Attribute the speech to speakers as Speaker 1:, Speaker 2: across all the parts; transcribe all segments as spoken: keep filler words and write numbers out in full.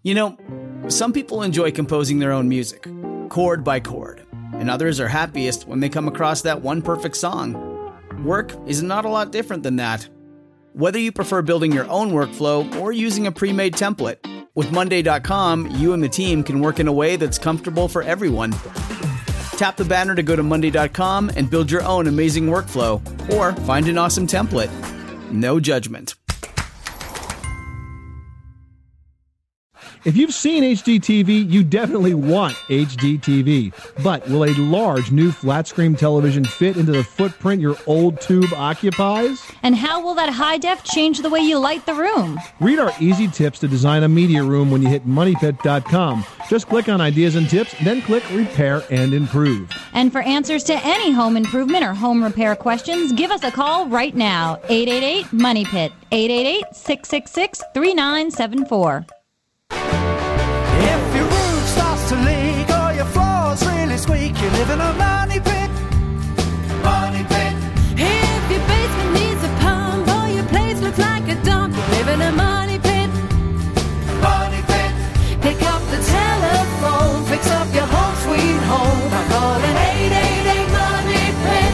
Speaker 1: You know, some people enjoy composing their own music, chord by chord, and others are happiest when they come across that one perfect song. Work is not a lot different than that. Whether you prefer building your own workflow or using a pre-made template, with Monday dot com, you and the team can work in a way that's comfortable for everyone. Tap the banner to go to Monday dot com and build your own amazing workflow, or find an awesome template. No judgment.
Speaker 2: If you've seen H D T V, you definitely want H D T V. But will a large new flat-screen television fit into the footprint your old tube occupies?
Speaker 3: And how will that high def change the way you light the room?
Speaker 2: Read our easy tips to design a media room when you hit money pit dot com. Just click on Ideas and Tips, then click Repair and Improve.
Speaker 3: And for answers to any home improvement or home repair questions, give us a call right now. eight eight eight, money pit. eight eight eight, six six six, three nine seven four.
Speaker 4: If your roof starts to leak or your floor's really squeak, you live in a money pit. Money pit.
Speaker 5: If your basement needs a pump or your place looks like a dump, you live in a money pit.
Speaker 4: Money pit.
Speaker 5: Pick up the telephone, fix up your home sweet home by calling eight eight eight, money pit.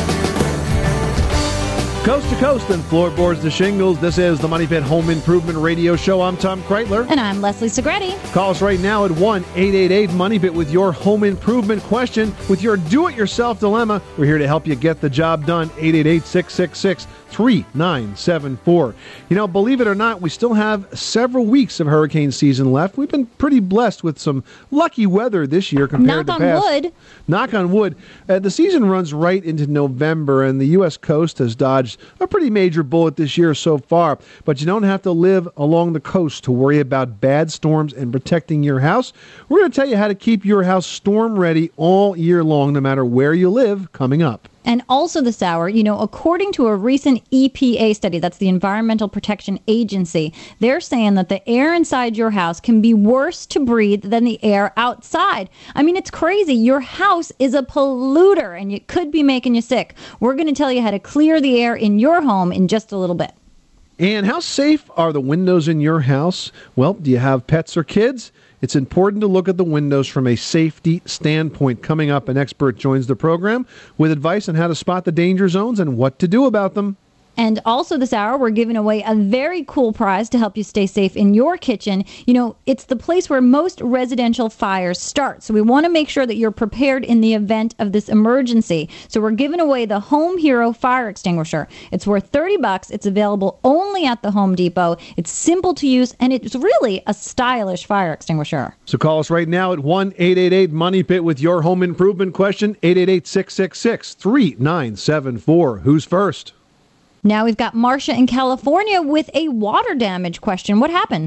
Speaker 2: Coast to coast and floorboards to shingles, this is the Money Pit Home Improvement Radio Show. I'm Tom Kreitler.
Speaker 3: And I'm Leslie Segretti.
Speaker 2: Call us right now at one eight eight eight, money pit with your home improvement question, with your do-it-yourself dilemma. We're here to help you get the job done. eight eight eight, six six six, three nine seven four. You know, believe it or not, we still have several weeks of hurricane season left. We've been pretty blessed with some lucky weather this year compared
Speaker 3: Knock
Speaker 2: to
Speaker 3: on
Speaker 2: past.
Speaker 3: wood.
Speaker 2: Knock on wood. Uh, the season runs right into November, and the U S coast has dodged a pretty major bullet this year so far. But you don't have to live along the coast to worry about bad storms and protecting your house. We're going to tell you how to keep your house storm ready all year long, no matter where you live, coming up.
Speaker 3: And also this hour, you know, according to a recent E P A study, that's the Environmental Protection Agency, they're saying that the air inside your house can be worse to breathe than the air outside. I mean, it's crazy. Your house is a polluter, and it could be making you sick. We're going to tell you how to clear the air in your home in just a little bit.
Speaker 2: And how safe are the windows in your house? Well, do you have pets or kids? It's important to look at the windows from a safety standpoint. Coming up, an expert joins the program with advice on how to spot the danger zones and what to do about them.
Speaker 3: And also this hour, we're giving away a very cool prize to help you stay safe in your kitchen. You know, it's the place where most residential fires start. So we want to make sure that you're prepared in the event of this emergency. So we're giving away the Home Hero Fire Extinguisher. It's worth thirty bucks. It's available only at the Home Depot. It's simple to use, and it's really a stylish fire extinguisher.
Speaker 2: So call us right now at one eight eight eight, money pit with your home improvement question, eight eight eight, six six six, three nine seven four. Who's first?
Speaker 3: Now we've got Marcia in California with a water damage question. What happened?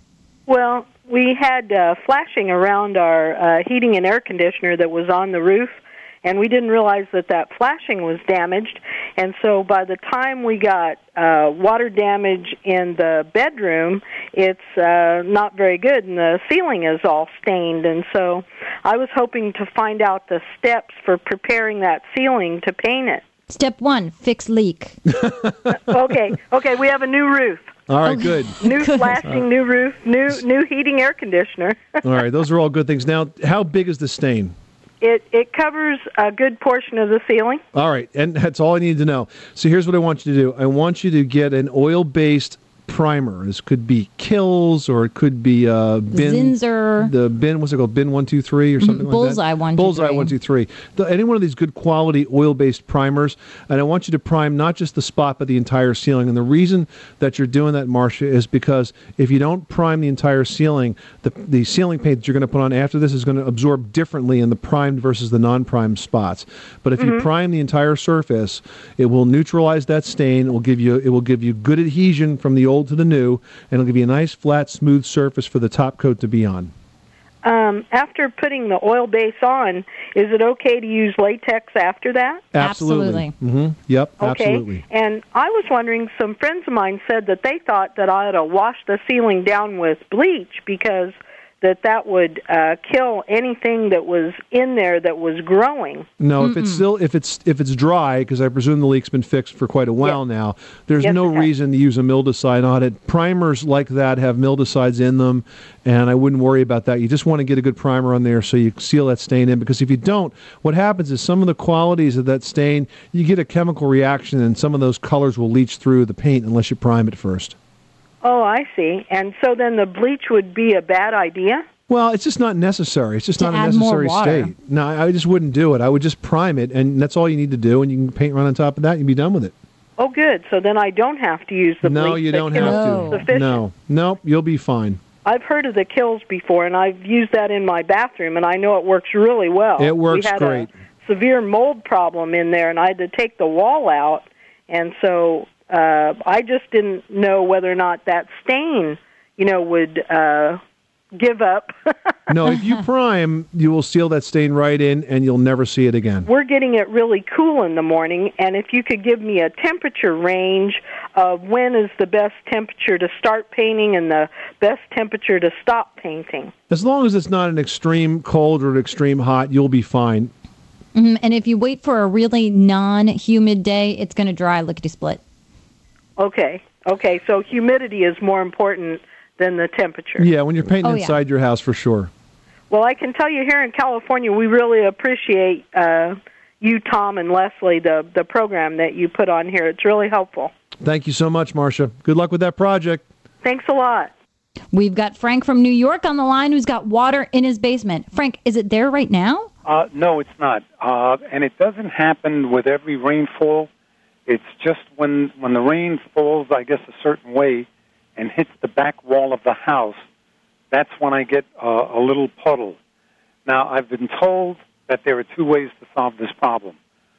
Speaker 6: Well, we had uh, flashing around our uh, heating and air conditioner that was on the roof, and we didn't realize that that flashing was damaged. And so by the time we got uh, water damage in the bedroom, it's uh, not very good, and the ceiling is all stained. And so I was hoping to find out the steps for preparing that ceiling to paint it.
Speaker 3: Step one, fix leak.
Speaker 6: okay, okay, we have a new roof.
Speaker 2: All right,
Speaker 3: Okay.
Speaker 2: good.
Speaker 6: New flashing, new roof, new new heating, air conditioner.
Speaker 2: All right, those are all good things. Now, how big is the stain?
Speaker 6: It it covers a good portion of the ceiling.
Speaker 2: All right, and that's all I need to know. So here's what I want you to do. I want you to get an oil-based primer. This could be Kills, or it could be uh, bin.
Speaker 3: Zinsser.
Speaker 2: The bin, what's it called? Bin one two three or something
Speaker 3: Bullseye
Speaker 2: like that.
Speaker 3: one, two,
Speaker 2: Bullseye
Speaker 3: three.
Speaker 2: one two three. The, any one of these good quality oil-based primers, and I want you to prime not just the spot but the entire ceiling. And the reason that you're doing that, Marcia, is because if you don't prime the entire ceiling, the the ceiling paint that you're going to put on after this is going to absorb differently in the primed versus the non-primed spots. But if
Speaker 6: Mm-hmm.
Speaker 2: you prime the entire surface, it will neutralize that stain. It will give you it will give you good adhesion from the old to the new. And it'll give you a nice, flat, smooth surface for the top coat to be on.
Speaker 6: Um, after putting the oil base on, is it okay to use latex after that?
Speaker 2: Absolutely. Mm-hmm. Yep,
Speaker 6: Okay.
Speaker 2: absolutely.
Speaker 6: And I was wondering, some friends of mine said that they thought that I ought to wash the ceiling down with bleach because that that would uh, kill anything that was in there that was growing.
Speaker 2: No, if it's still if it's if it's dry, because I presume the leak's been fixed for quite a while
Speaker 6: Yes.
Speaker 2: now, there's
Speaker 6: Yes,
Speaker 2: no
Speaker 6: it has.
Speaker 2: reason to use a mildewcide on it. Primers like that have mildewcides in them, and I wouldn't worry about that. You just want to get a good primer on there so you seal that stain in, because if you don't, what happens is some of the qualities of that stain, you get a chemical reaction, and some of those colors will leach through the paint unless you prime it first.
Speaker 6: Oh, I see. And so then the bleach would be a bad idea?
Speaker 2: Well, it's just not necessary. It's just
Speaker 3: To
Speaker 2: not a
Speaker 3: add more
Speaker 2: necessary
Speaker 3: water.
Speaker 2: state. No, I I just wouldn't do it. I would just prime it, and that's all you need to do, and you can paint right on top of that, and you'll be done with it.
Speaker 6: Oh, good. So then I don't have to use the bleach.
Speaker 2: No, you
Speaker 6: The
Speaker 2: don't
Speaker 6: kill
Speaker 2: have
Speaker 6: is
Speaker 2: to.
Speaker 6: Sufficient.
Speaker 2: No, no, you'll be fine.
Speaker 6: I've heard of the kills before, and I've used that in my bathroom, and I know it works really well.
Speaker 2: It works
Speaker 6: we had
Speaker 2: great.
Speaker 6: a severe mold problem in there, and I had to take the wall out, and so uh, I just didn't know whether or not that stain, you know, would uh, give up.
Speaker 2: No, if you prime, you will seal that stain right in, and you'll never see it again.
Speaker 6: We're getting it really cool in the morning, and if you could give me a temperature range of when is the best temperature to start painting and the best temperature to stop painting.
Speaker 2: As long as it's not an extreme cold or an extreme hot, you'll be fine.
Speaker 3: Mhm. And if you wait for a really non-humid day, it's going to dry lickety-split.
Speaker 6: Okay, okay, so humidity is more important than the temperature.
Speaker 2: Yeah, when you're painting
Speaker 3: Oh, yeah.
Speaker 2: inside your house, for sure.
Speaker 6: Well, I can tell you here in California, we really appreciate uh, you, Tom, and Leslie, the, the program that you put on here. It's really helpful.
Speaker 2: Thank you so much, Marcia. Good luck with that project.
Speaker 6: Thanks a lot.
Speaker 3: We've got Frank from New York on the line who's got water in his basement. Frank, is it there right now?
Speaker 7: Uh, no, it's not. Uh, and it doesn't happen with every rainfall. It's just when, when the rain falls, I guess, a certain way and hits the back wall of the house, that's when I get uh, a little puddle. Now, I've been told that there are two ways to solve this problem.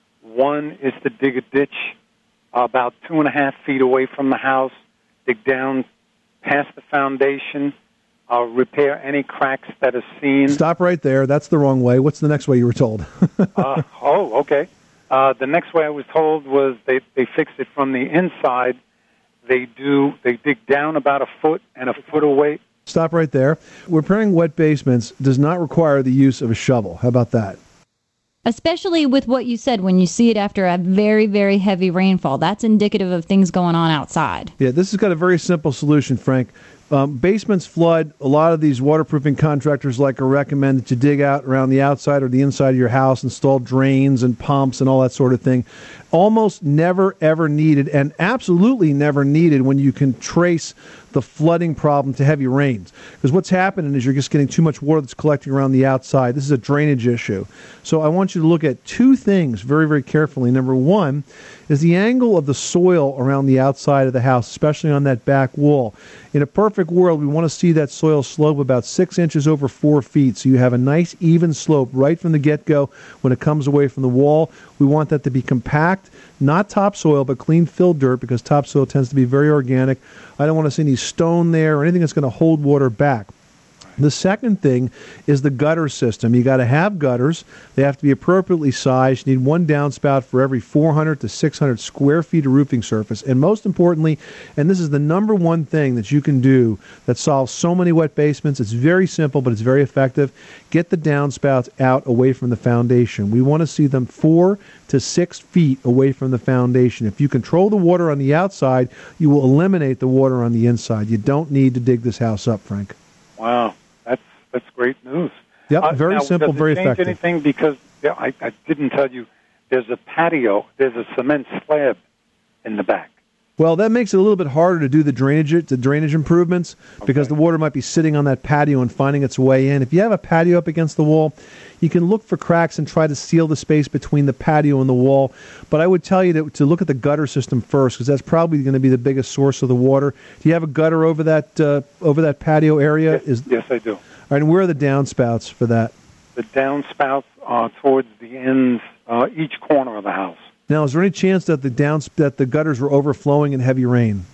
Speaker 7: One is to dig a ditch about two and a half feet away from the house, dig down past the foundation, uh, repair any cracks that are seen.
Speaker 2: Stop right there. That's the wrong way. What's the next way you were told?
Speaker 7: uh, oh, okay. Uh, the next way I was told was they, they fix it from the inside. They do. They dig down about a foot and a foot away.
Speaker 2: Stop right there. Repairing wet basements does not require the use of a shovel. How about that?
Speaker 3: Especially with what you said, when you see it after a very, very heavy rainfall. That's indicative of things going on outside.
Speaker 2: Yeah, this has got a very simple solution, Frank. Um, basements flood. A lot of these waterproofing contractors like to recommend that you dig out around the outside or the inside of your house, install drains and pumps and all that sort of thing. Almost never, ever needed, and absolutely never needed when you can trace the flooding problem to heavy rains. Because what's happening is you're just getting too much water that's collecting around the outside. This is a drainage issue. So I want you to look at two things very, very carefully. Number one is the angle of the soil around the outside of the house, especially on that back wall. In a perfect world, we want to see that soil slope about six inches over four feet, so you have a nice even slope right from the get-go when it comes away from the wall. We want that to be compact, not topsoil, but clean filled dirt, because topsoil tends to be very organic. I don't want to see any stone there or anything that's going to hold water back. The second thing is the gutter system. You got to have gutters. They have to be appropriately sized. You need one downspout for every four hundred to six hundred square feet of roofing surface. And most importantly, and this is the number one thing that you can do that solves so many wet basements, it's very simple, but it's very effective. Get the downspouts out away from the foundation. We want to see them four to six feet away from the foundation. If you control the water on the outside, you will eliminate the water on the inside. You don't need to dig this house up, Frank.
Speaker 7: Wow. That's great news.
Speaker 2: Yep,
Speaker 7: Uh,
Speaker 2: very
Speaker 7: now,
Speaker 2: simple,
Speaker 7: does it
Speaker 2: very
Speaker 7: change
Speaker 2: effective.
Speaker 7: anything? Because yeah, I, I didn't tell you, there's a patio, there's a cement slab in the back.
Speaker 2: Well, that makes it a little bit harder to do the drainage, the drainage improvements, because the water might be sitting on that patio and finding its way in. If you have a patio up against the wall, you can look for cracks and try to seal the space between the patio and the wall. But I would tell you to, to look at the gutter system first, because that's probably going to be the biggest source of the water. Do you have a gutter over that uh, over that patio area?
Speaker 7: Yes,
Speaker 2: Is,
Speaker 7: yes, I do.
Speaker 2: All right, and where are the downspouts for that?
Speaker 7: The downspouts are towards the ends, uh, each corner of the house.
Speaker 2: Now, is there any chance that the downs that the gutters were overflowing in heavy rain?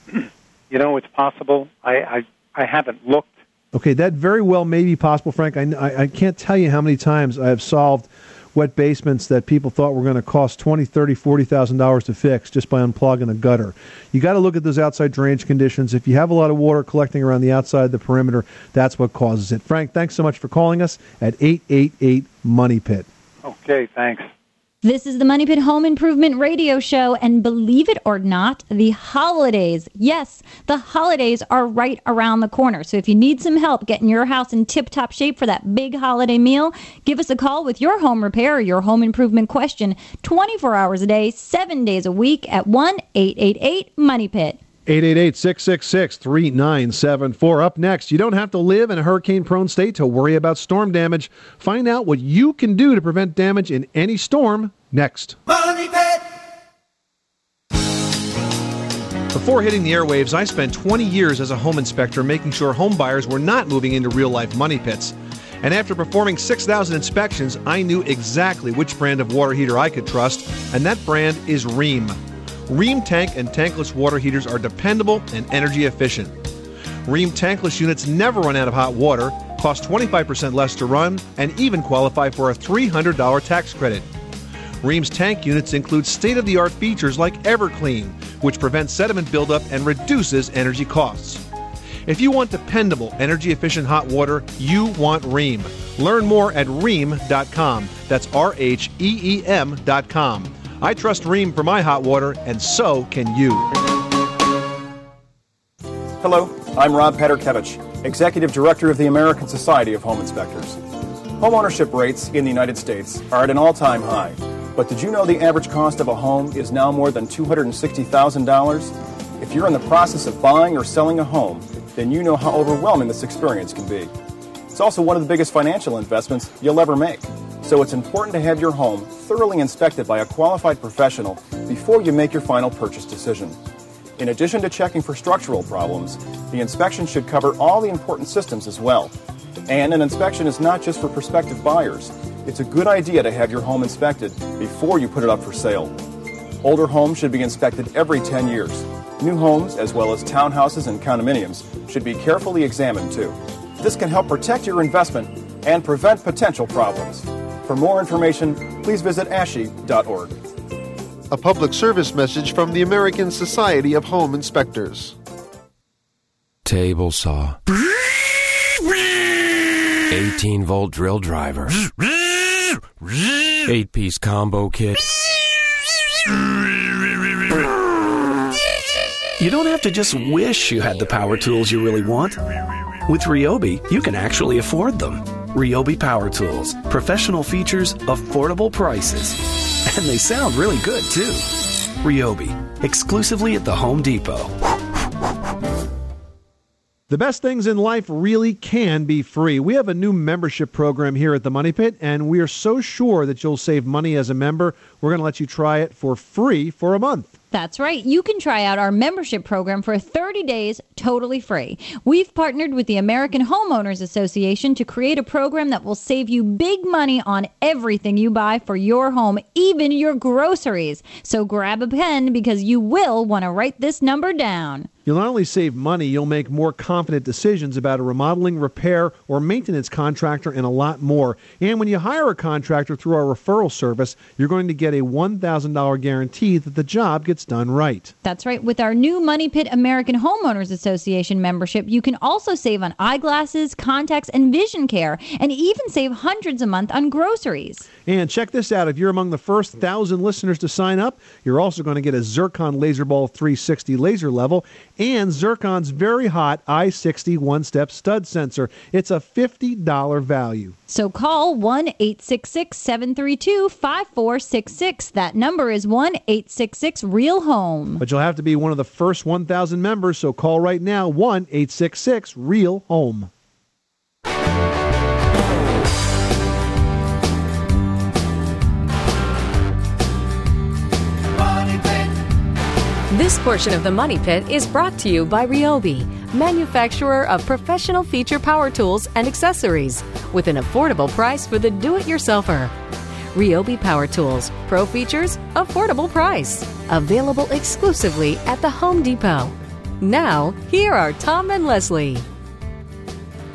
Speaker 7: You know, it's possible. I, I, I haven't looked.
Speaker 2: Okay, that very well may be possible, Frank. I, I, I can't tell you how many times I have solved wet basements that people thought were going to cost twenty thousand dollars, thirty thousand dollars, forty thousand dollars to fix just by unplugging a gutter. You got to look at those outside drainage conditions. If you have a lot of water collecting around the outside of the perimeter, that's what causes it. Frank, thanks so much for calling us at eight eight eight, money pit.
Speaker 7: Okay, thanks.
Speaker 3: This is the Money Pit Home Improvement Radio Show, and believe it or not, the holidays, yes, the holidays are right around the corner. So if you need some help getting your house in tip-top shape for that big holiday meal, give us a call with your home repair or your home improvement question twenty-four hours a day, seven days a week at one eight eight eight, money pit.
Speaker 2: eight eight eight, six six six, three nine seven four. Up next, you don't have to live in a hurricane-prone state to worry about storm damage. Find out what you can do to prevent damage in any storm next.
Speaker 4: Money Pit!
Speaker 2: Before hitting the airwaves, I spent twenty years as a home inspector making sure home buyers were not moving into real-life money pits. And after performing six thousand inspections, I knew exactly which brand of water heater I could trust, and that brand is Rheem. Rheem tank and tankless water heaters are dependable and energy efficient. Rheem tankless units never run out of hot water, cost twenty-five percent less to run, and even qualify for a three hundred dollars tax credit. Rheem's tank units include state-of-the-art features like EverClean, which prevents sediment buildup and reduces energy costs. If you want dependable, energy-efficient hot water, you want Rheem. Learn more at rheem dot com. That's R H E E M dot com. I trust Rheem for my hot water, and so can you.
Speaker 8: Hello, I'm Rob Peterkevich, Executive Director of the American Society of Home Inspectors. Homeownership rates in the United States are at an all-time high. But did you know the average cost of a home is now more than two hundred sixty thousand dollars? If you're in the process of buying or selling a home, then you know how overwhelming this experience can be. It's also one of the biggest financial investments you'll ever make. So it's important to have your home thoroughly inspected by a qualified professional before you make your final purchase decision. In addition to checking for structural problems, the inspection should cover all the important systems as well. And an inspection is not just for prospective buyers. It's a good idea to have your home inspected before you put it up for sale. Older homes should be inspected every ten years. New homes, as well as townhouses and condominiums, should be carefully examined too. This can help protect your investment and prevent potential problems. For more information, please visit A S H I dot org.
Speaker 9: A public service message from the American Society of Home Inspectors.
Speaker 10: Table saw. eighteen volt drill driver. eight piece combo kit.
Speaker 11: You don't have to just wish you had the power tools you really want. With Ryobi, you can actually afford them. Ryobi Power Tools. Professional features, affordable prices. And they sound really good, too. Ryobi. Exclusively at the Home Depot.
Speaker 2: The best things in life really can be free. We have a new membership program here at the Money Pit, and we are so sure that you'll save money as a member, we're going to let you try it for free for a month.
Speaker 3: That's right. You can try out our membership program for thirty days totally free. We've partnered with the American Homeowners Association to create a program that will save you big money on everything you buy for your home, even your groceries. So grab a pen because you will want to write this number down.
Speaker 2: You'll not only save money, you'll make more confident decisions about a remodeling, repair, or maintenance contractor, and a lot more. And when you hire a contractor through our referral service, you're going to get a one thousand dollars guarantee that the job gets done right.
Speaker 3: That's right. With our new Money Pit American Homeowners Association membership, you can also save on eyeglasses, contacts, and vision care, and even save hundreds a month on groceries.
Speaker 2: And check this out. If you're among the first one thousand listeners to sign up, you're also going to get a Zircon LaserBall three sixty laser level and Zircon's very hot I sixty one-step stud sensor. It's a fifty dollars value.
Speaker 3: So call one eight six six, seven three two, five four six six. That number is one eight six six, real home.
Speaker 2: But you'll have to be one of the first one thousand members, so call right now, one eight six six, real home.
Speaker 12: This portion of the Money Pit is brought to you by Ryobi, manufacturer of professional feature power tools and accessories, with an affordable price for the do-it-yourselfer. Ryobi Power Tools, pro features, affordable price. Available exclusively at the Home Depot. Now, here are Tom and Leslie.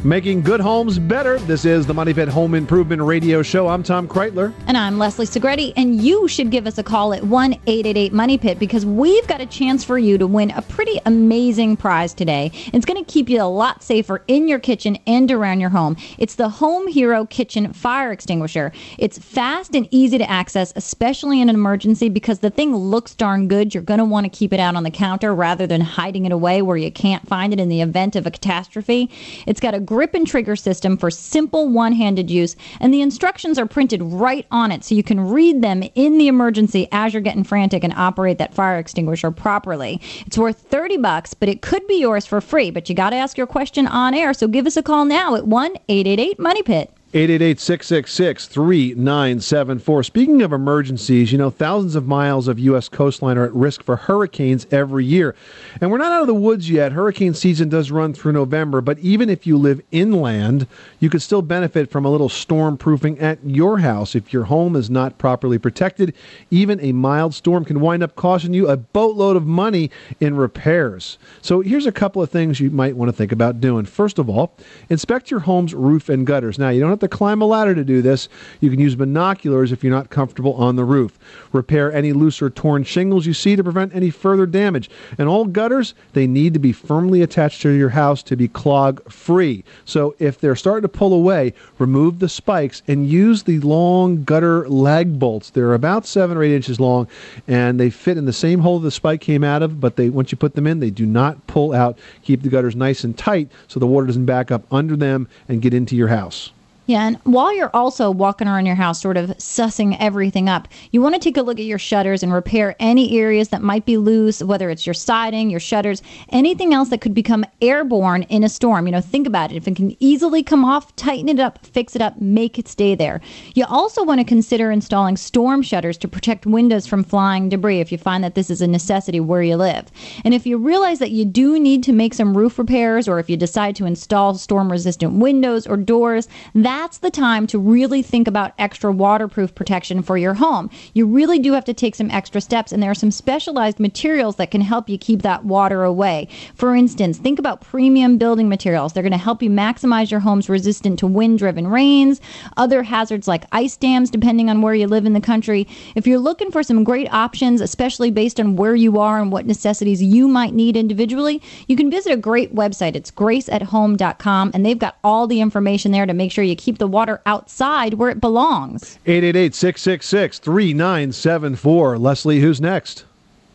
Speaker 2: Making good homes better. This is the Money Pit Home Improvement Radio Show. I'm Tom Kreitler.
Speaker 3: And I'm Leslie Segretti, and you should give us a call at one eight eight eight money pit because we've got a chance for you to win a pretty amazing prize today. It's going to keep you a lot safer in your kitchen and around your home. It's the Home Hero Kitchen Fire Extinguisher. It's fast and easy to access, especially in an emergency, because the thing looks darn good. You're going to want to keep it out on the counter rather than hiding it away where you can't find it in the event of a catastrophe. It's got a grip and trigger system for simple one-handed use, and the instructions are printed right on it so you can read them in the emergency as you're getting frantic and operate that fire extinguisher properly. It's worth thirty bucks, but it could be yours for free, but you got to ask your question on air, so give us a call now at one eight eight eight money pit.
Speaker 2: eight eight eight, six six six, three nine seven four. Speaking of emergencies, you know, thousands of miles of U S coastline are at risk for hurricanes every year. And we're not out of the woods yet. Hurricane season does run through November, but even if you live inland, you could still benefit from a little storm proofing at your house. If your home is not properly protected, even a mild storm can wind up costing you a boatload of money in repairs. So here's a couple of things you might want to think about doing. First of all, inspect your home's roof and gutters. Now, you don't have to climb a ladder to do this. You can use binoculars if you're not comfortable on the roof. Repair any loose or torn shingles you see to prevent any further damage. And all gutters, they need to be firmly attached to your house to be clog-free. So if they're starting to pull away, remove the spikes and use the long gutter lag bolts. They're about seven or eight inches long, and they fit in the same hole the spike came out of, but they once you put them in, they do not pull out. Keep the gutters nice and tight so the water doesn't back up under them and get into your house.
Speaker 3: Yeah, and while you're also walking around your house sort of sussing everything up, you want to take a look at your shutters and repair any areas that might be loose, whether it's your siding, your shutters, anything else that could become airborne in a storm. You know, think about it. If it can easily come off, tighten it up, fix it up, make it stay there. You also want to consider installing storm shutters to protect windows from flying debris if you find that this is a necessity where you live. And if you realize that you do need to make some roof repairs, or if you decide to install storm-resistant windows or doors, that That's the time to really think about extra waterproof protection for your home. You really do have to take some extra steps, and there are some specialized materials that can help you keep that water away. For instance, think about premium building materials. They're going to help you maximize your home's resistance to wind-driven rains, other hazards like ice dams, depending on where you live in the country. If you're looking for some great options, especially based on where you are and what necessities you might need individually, you can visit a great website. It's grace at home dot com, and they've got all the information there to make sure you keep the water outside where it belongs.
Speaker 2: eight eight eight, six six six, three nine seven four. Leslie, who's next?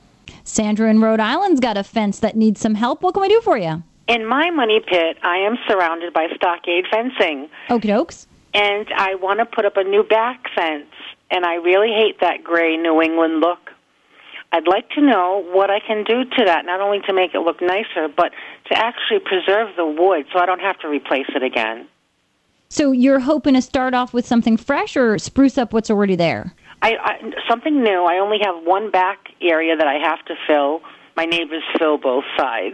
Speaker 3: Sandra in Rhode Island's got a fence that needs some help. What can we do for you?
Speaker 13: In my money pit, I am surrounded by stockade fencing.
Speaker 3: Okie dokes.
Speaker 13: And I want to put up a new back fence, and I really hate that gray New England look. I'd like to know what I can do to that, not only to make it look nicer, but to actually preserve the wood so I don't have to replace it again.
Speaker 3: So you're hoping to start off with something fresh or spruce up what's already there?
Speaker 13: I, I something new. I only have one back area that I have to fill. My neighbors fill both sides.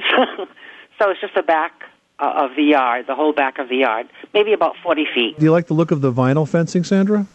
Speaker 13: So it's just the back uh, of the yard, the whole back of the yard, maybe about forty feet.
Speaker 2: Do you like the look of the vinyl fencing, Sandra?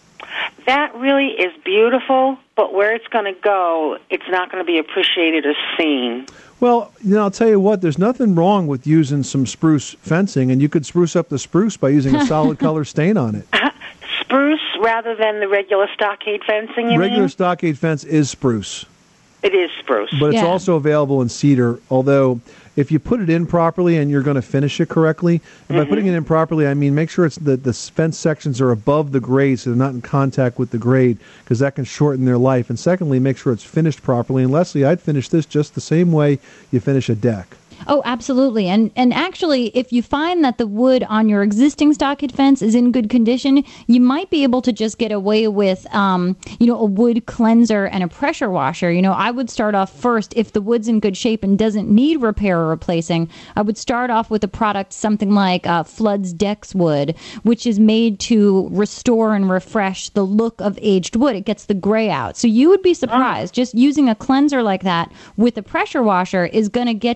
Speaker 13: That really is beautiful, but where it's going to go, it's not going to be appreciated or seen.
Speaker 2: Well, you know, I'll tell you what, there's nothing wrong with using some spruce fencing, and you could spruce up the spruce by using a solid color stain on it.
Speaker 13: Uh, spruce rather than the regular stockade fencing, you
Speaker 2: Regular
Speaker 13: mean?
Speaker 2: stockade fence is spruce.
Speaker 13: It is spruce.
Speaker 2: But it's
Speaker 13: yeah.
Speaker 2: also available in cedar, although if you put it in properly and you're going to finish it correctly, and by
Speaker 13: Mm-hmm.
Speaker 2: putting it in properly, I mean make sure it's the, the fence sections are above the grade so they're not in contact with the grade, because that can shorten their life. And secondly, make sure it's finished properly. And Leslie, I'd finish this just the same way you finish a deck.
Speaker 3: Oh, absolutely. And and actually, if you find that the wood on your existing stockade fence is in good condition, you might be able to just get away with, um, you know, a wood cleanser and a pressure washer. You know, I would start off first, if the wood's in good shape and doesn't need repair or replacing, I would start off with a product, something like uh, Flood's Dex Wood, which is made to restore and refresh the look of aged wood. It gets the gray out. So you would be surprised. Just using a cleanser like that with a pressure washer is going to get you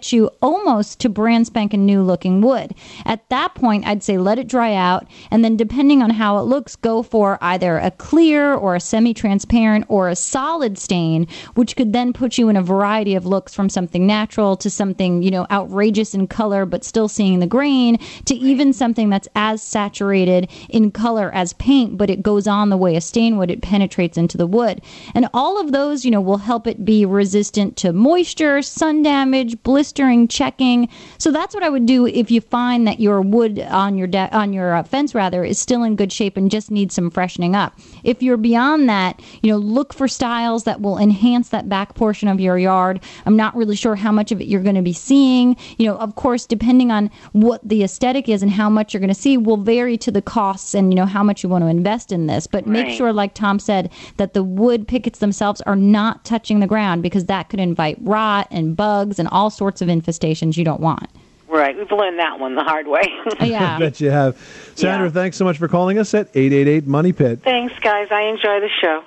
Speaker 3: almost to brand spanking new looking wood. At that point, I'd say let it dry out, and then depending on how it looks, go for either a clear or a semi-transparent or a solid stain, which could then put you in a variety of looks, from something natural to something, you know, outrageous in color but still seeing the grain, to even something that's as saturated in color as paint, but it goes on the way a stain would. It penetrates into the wood. And all of those, you know, will help it be resistant to moisture, sun damage, blistering, checking. So that's what I would do if you find that your wood on your de- on your uh, fence rather is still in good shape and just needs some freshening up. If you're beyond that, you know, look for styles that will enhance that back portion of your yard. I'm not really sure how much of it you're going to be seeing. You know, of course, depending on what the aesthetic is and how much you're going to see will vary to the costs and, you know, how much you want to invest in this. But make
Speaker 13: Right.
Speaker 3: sure, like Tom said, that the wood pickets themselves are not touching the ground, because that could invite rot and bugs and all sorts of infestations you don't want.
Speaker 13: Right. We've learned that one the hard way.
Speaker 3: Yeah.
Speaker 2: I bet you have. Sandra,
Speaker 13: Yeah.
Speaker 2: thanks so much for calling us at eight eight eight Money Pit.
Speaker 13: Thanks, guys. I enjoy the show.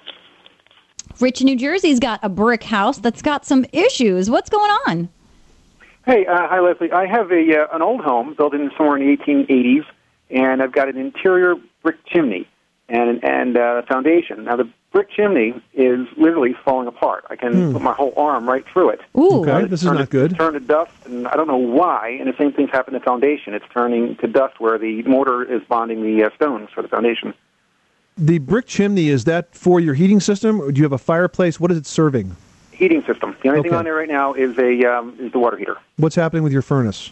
Speaker 3: Rich in New Jersey's got a brick house that's got some issues. What's going on?
Speaker 14: Hey, uh, hi, Leslie. I have a uh, an old home built in somewhere in the eighteen eighties, and I've got an interior brick chimney and and uh, foundation. Now, the brick chimney is literally falling apart. I can
Speaker 2: Hmm.
Speaker 14: put my whole arm right through it.
Speaker 3: Ooh.
Speaker 2: Okay, this is
Speaker 14: Turned
Speaker 2: not
Speaker 14: to-
Speaker 2: good.
Speaker 14: Turned to dust, and I don't know why. And the same thing's happened to the foundation. It's turning to dust where the mortar is bonding the uh, stones for the foundation.
Speaker 2: The brick chimney, is that for your heating system, or do you have a fireplace? What is it serving?
Speaker 14: Heating system. The only thing
Speaker 2: Okay.
Speaker 14: on there right now is a um, is the water heater.
Speaker 2: What's happening with your furnace?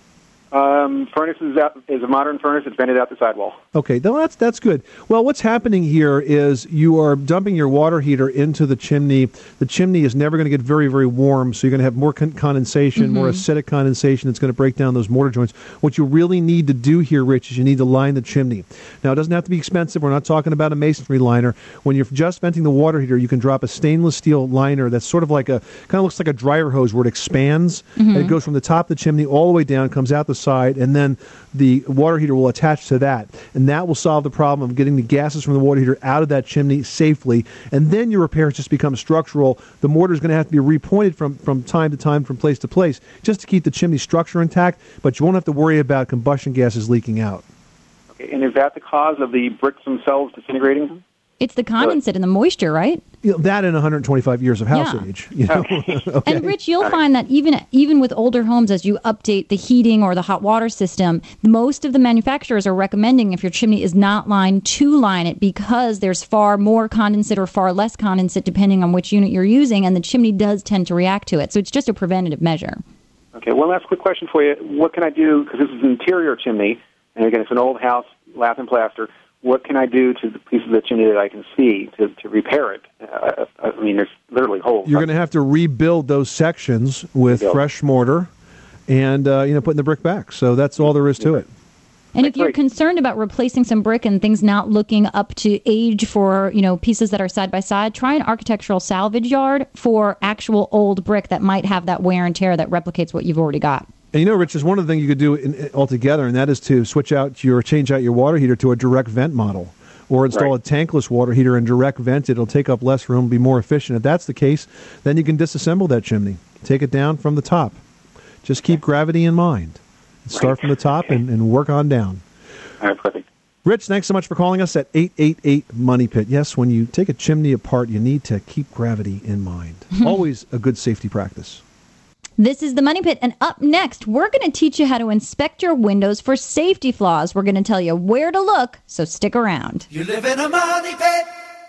Speaker 14: Um, furnace is, out, is a modern furnace. It's vented out the sidewall.
Speaker 2: Okay, no, that's that's good. Well, what's happening here is you are dumping your water heater into the chimney. The chimney is never going to get very, very warm, so you're going to have more con- condensation, more acidic condensation that's going to break down those mortar joints. What you really need to do here, Rich, is you need to line the chimney. Now, it doesn't have to be expensive. We're not talking about a masonry liner. When you're just venting the water heater, you can drop a stainless steel liner that's sort of like a, kind of looks like a dryer hose where it expands, and it goes from the top of the chimney all the way down, comes out the side, and then the water heater will attach to that. And that will solve the problem of getting the gases from the water heater out of that chimney safely. And then your repairs just become structural. The mortar is going to have to be repointed from, from time to time, from place to place, just to keep the chimney structure intact, but you won't have to worry about combustion gases leaking out.
Speaker 14: Okay, and is that the cause of the bricks themselves disintegrating?
Speaker 3: It's the condensate and the moisture, right?
Speaker 2: You know, that and one hundred twenty-five years of house
Speaker 3: Yeah.
Speaker 2: age. You know? Okay.
Speaker 3: And Rich, you'll find that even even with older homes, as you update the heating or the hot water system, most of the manufacturers are recommending, if your chimney is not lined, to line it, because there's far more condensate or far less condensate depending on which unit you're using, and the chimney does tend to react to it. So it's just a preventative measure.
Speaker 14: Okay, one last quick question for you. What can I do, because this is an interior chimney, and again, it's an old house, lath and plaster. What can I do to the pieces of the chimney that I can see to, to repair it? Uh, I mean, there's literally holes.
Speaker 2: You're going to have to rebuild those sections with
Speaker 14: Rebuild.
Speaker 2: fresh mortar and, uh, you know, putting the brick back. So that's all there is to it.
Speaker 3: And if you're concerned about replacing some brick and things not looking up to age for, you know, pieces that are side by side, try an architectural salvage yard for actual old brick that might have that wear and tear that replicates what you've already got.
Speaker 2: And you know, Rich, there's one other thing you could do in, in, altogether, and that is to switch out your, change out your water heater to a direct vent model, or install
Speaker 14: Right.
Speaker 2: a tankless water heater and direct vent it. It'll take up less room, be more efficient. If that's the case, then you can disassemble that chimney, take it down from the top. Just keep gravity in mind. Start from the top and, and work on down.
Speaker 14: All right, perfect.
Speaker 2: Rich, thanks so much for calling us at eight eight eight Money Pit. Yes, when you take a chimney apart, you need to keep gravity in mind. Always a good safety practice.
Speaker 3: This is the Money Pit, and up next, we're going to teach you how to inspect your windows for safety flaws. We're going to tell you where to look, so stick around.
Speaker 4: You live in a money pit.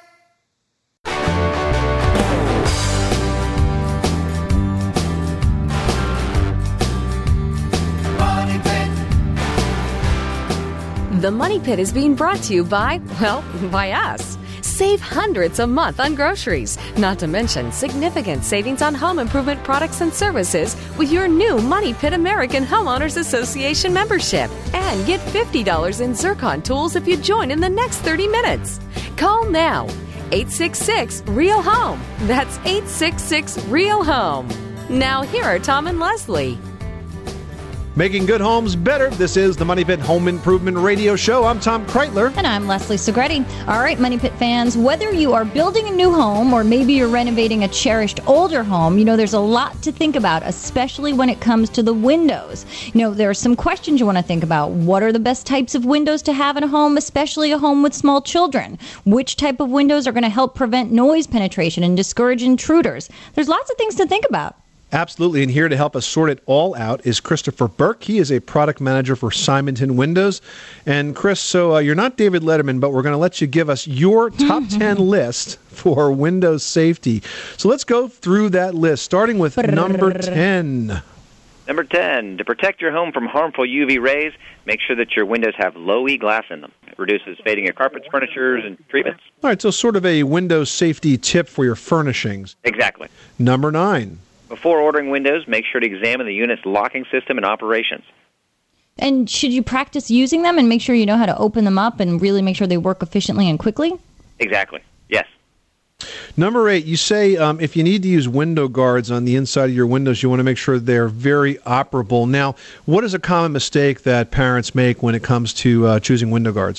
Speaker 4: Money pit.
Speaker 12: The Money Pit is being brought to you by, well, by us. Save hundreds a month on groceries, not to mention significant savings on home improvement products and services with your new Money Pit American Homeowners Association membership. And get fifty dollars in Zircon tools if you join in the next thirty minutes. Call now, eight six six, REAL HOME. That's eight six six, REAL HOME. Now here are Tom and Leslie.
Speaker 2: Making good homes better. This is the Money Pit Home Improvement Radio Show. I'm Tom Kreitler.
Speaker 3: And I'm Leslie Segretti. All right, Money Pit fans, whether you are building a new home or maybe you're renovating a cherished older home, you know, there's a lot to think about, especially when it comes to the windows. You know, there are some questions you want to think about. What are the best types of windows to have in a home, especially a home with small children? Which type of windows are going to help prevent noise penetration and discourage intruders? There's lots of things to think about.
Speaker 2: Absolutely, and here to help us sort it all out is Christopher Burke. He is a product manager for Simonton Windows. And Chris, so uh, you're not David Letterman, but we're going to let you give us your top ten list for Windows safety. So let's go through that list, starting with number ten.
Speaker 15: Number ten, to protect your home from harmful U V rays, make sure that your windows have low E glass in them. It reduces fading of carpets, furniture, and treatments.
Speaker 2: All right, so sort of a Windows safety tip for your furnishings.
Speaker 15: Exactly.
Speaker 2: Number nine.
Speaker 15: Before ordering windows, make sure to examine the unit's locking system and operations.
Speaker 3: And should you practice using them and make sure you know how to open them up and really make sure they work efficiently and quickly?
Speaker 15: Exactly. Yes.
Speaker 2: Number eight, you say um, if you need to use window guards on the inside of your windows, you want to make sure they're very operable. Now, what is a common mistake that parents make when it comes to uh, choosing window guards?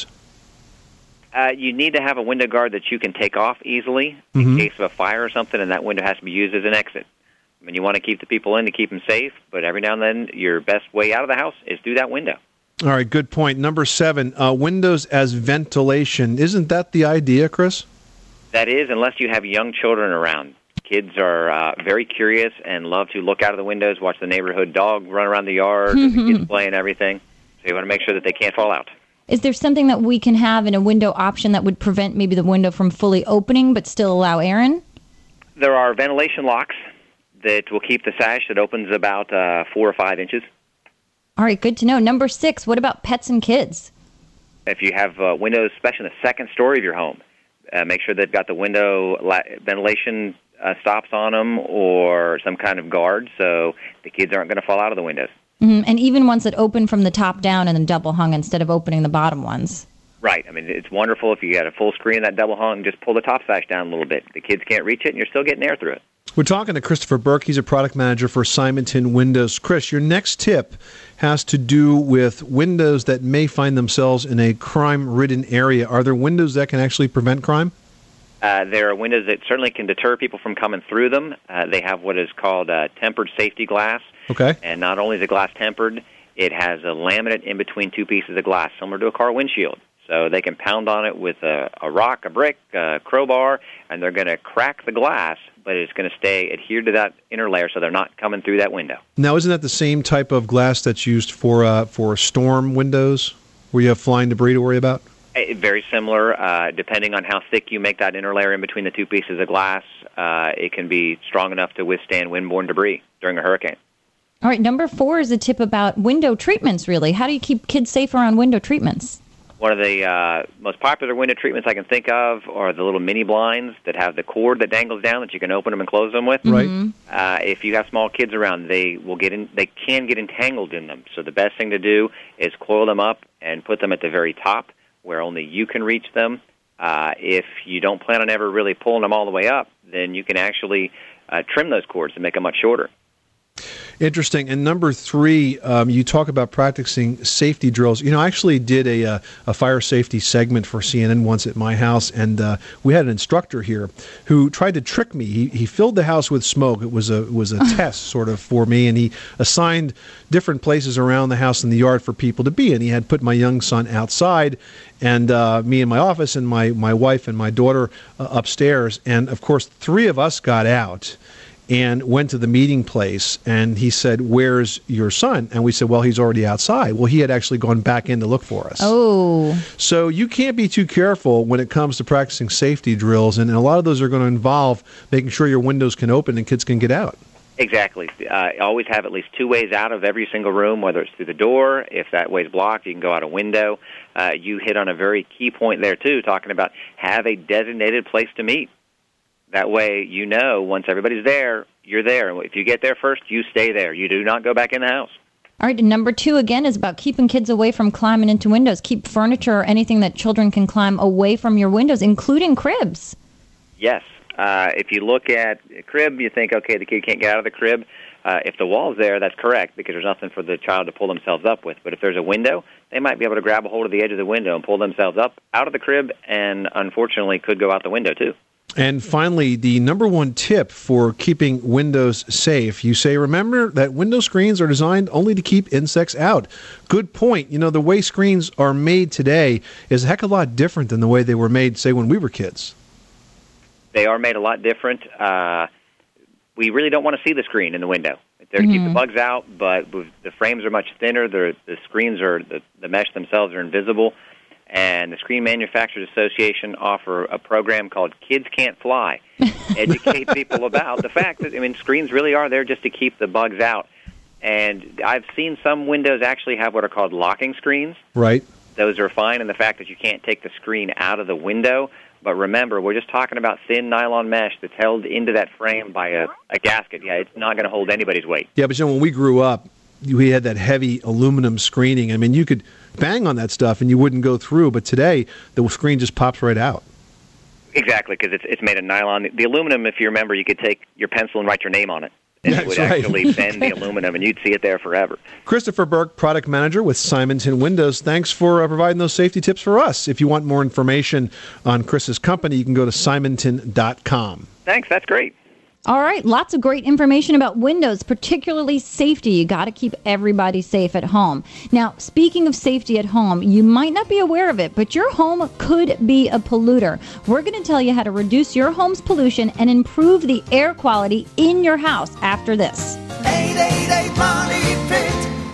Speaker 15: Uh, you need to have a window guard that you can take off easily
Speaker 2: mm-hmm.
Speaker 15: in case of a fire or something, and that window has to be used as an exit. I mean, you want to keep the people in to keep them safe, but every now and then your best way out of the house is through that window.
Speaker 2: All right, good point. Number seven, uh, windows as ventilation. Isn't that the idea, Chris?
Speaker 15: That is, unless you have young children around. Kids are uh, very curious and love to look out of the windows, watch the neighborhood dog run around the yard, the kids play and everything. So you want to make sure that they can't fall out.
Speaker 3: Is there something that we can have in a window option that would prevent maybe the window from fully opening but still allow air in?
Speaker 15: There are ventilation locks that will keep the sash that opens about uh, four or five inches.
Speaker 3: All right, good to know. Number six, what about pets and kids?
Speaker 15: If you have uh, windows, especially in the second story of your home, uh, make sure they've got the window la- ventilation uh, stops on them or some kind of guard so the kids aren't going to fall out of the windows.
Speaker 3: Mm-hmm. And even ones that open from the top down and then double hung instead of opening the bottom ones.
Speaker 15: Right. I mean, it's wonderful if you got a full screen of that double hung, just pull the top sash down a little bit. The kids can't reach it, and you're still getting air through it.
Speaker 2: We're talking to Christopher Burke. He's a product manager for Simonton Windows. Chris, your next tip has to do with windows that may find themselves in a crime-ridden area. Are there windows that can actually prevent crime?
Speaker 15: Uh, there are windows that certainly can deter people from coming through them. Uh, they have what is called uh, tempered safety glass.
Speaker 2: Okay.
Speaker 15: And not only is the glass tempered, it has a laminate in between two pieces of glass, similar to a car windshield. So they can pound on it with a, a rock, a brick, a crowbar, and they're going to crack the glass, but it's going to stay adhered to that inner layer so they're not coming through that window.
Speaker 2: Now, isn't that the same type of glass that's used for uh, for storm windows where you have flying debris to worry about?
Speaker 15: Uh, very similar. Uh, depending on how thick you make that inner layer in between the two pieces of glass, uh, it can be strong enough to withstand windborne debris during a hurricane.
Speaker 3: All right, number four is a tip about window treatments, really. How do you keep kids safe around window treatments?
Speaker 15: One of the uh, most popular window treatments I can think of are the little mini blinds that have the cord that dangles down that you can open them and close them with.
Speaker 2: Right.
Speaker 15: Uh, if you have small kids around, they will get in. They can get entangled in them. So the best thing to do is coil them up and put them at the very top where only you can reach them. Uh, if you don't plan on ever really pulling them all the way up, then you can actually uh, trim those cords and make them much shorter.
Speaker 2: Interesting. And number three, um, you talk about practicing safety drills. You know, I actually did a, a, a fire safety segment for C N N once at my house, and uh, we had an instructor here who tried to trick me. He, he filled the house with smoke. It was a was a test sort of for me, and he assigned different places around the house in the yard for people to be. And he had put my young son outside, and uh, me in my office, and my, my wife and my daughter uh, upstairs. And, of course, three of us got out and went to the meeting place, and he said, "Where's your son?" And we said, "Well, he's already outside." Well, he had actually gone back in to look for us.
Speaker 3: Oh.
Speaker 2: So you can't be too careful when it comes to practicing safety drills, and a lot of those are going to involve making sure your windows can open and kids can get out.
Speaker 15: Exactly. Uh, always have at least two ways out of every single room, whether it's through the door. If that way's blocked, you can go out a window. Uh, you hit on a very key point there, too, talking about have a designated place to meet. That way, you know, once everybody's there, you're there. And if you get there first, you stay there. You do not go back in the house.
Speaker 3: All right, and number two, again, is about keeping kids away from climbing into windows. Keep furniture or anything that children can climb away from your windows, including cribs.
Speaker 15: Yes. Uh, if you look at a crib, you think, okay, the kid can't get out of the crib. Uh, if the wall's there, that's correct, because there's nothing for the child to pull themselves up with. But if there's a window, they might be able to grab a hold of the edge of the window and pull themselves up out of the crib, and unfortunately could go out the window too.
Speaker 2: And finally, the number one tip for keeping windows safe, you say, remember that window screens are designed only to keep insects out. Good point. You know, the way screens are made today is a heck of a lot different than the way they were made, say, when we were kids.
Speaker 15: They are made a lot different. Uh, we really don't want to see the screen in the window. They're to
Speaker 3: Mm-hmm.
Speaker 15: keep the bugs out, but the frames are much thinner. The, the screens are, the, the mesh themselves are invisible. And the Screen Manufacturers Association offer a program called Kids Can't Fly. Educate people about the fact that, I mean, screens really are there just to keep the bugs out. And I've seen some windows actually have what are called locking screens.
Speaker 2: Right.
Speaker 15: Those are fine, and the fact that you can't take the screen out of the window. But remember, we're just talking about thin nylon mesh that's held into that frame by a, a gasket. Yeah, it's not going to hold anybody's weight.
Speaker 2: Yeah, but you know, when we grew up, we had that heavy aluminum screening. I mean, you could bang on that stuff and you wouldn't go through, but today the screen just pops right out.
Speaker 15: Exactly, because it's it's made of nylon. The aluminum, if you remember, you could take your pencil and write your name on it. And
Speaker 2: That's
Speaker 15: it would
Speaker 2: right.
Speaker 15: actually bend the aluminum, and you'd see it there forever.
Speaker 2: Christopher Burke, product manager with Simonton Windows. Thanks for uh, providing those safety tips for us. If you want more information on Chris's company, you can go to simonton dot com.
Speaker 15: Thanks, that's great.
Speaker 3: All right, lots of great information about windows, particularly safety. You got to keep everybody safe at home. Now, speaking of safety at home, you might not be aware of it, but your home could be a polluter. We're going to tell you how to reduce your home's pollution and improve the air quality in your house after this.
Speaker 4: eight eight eight Money Pit.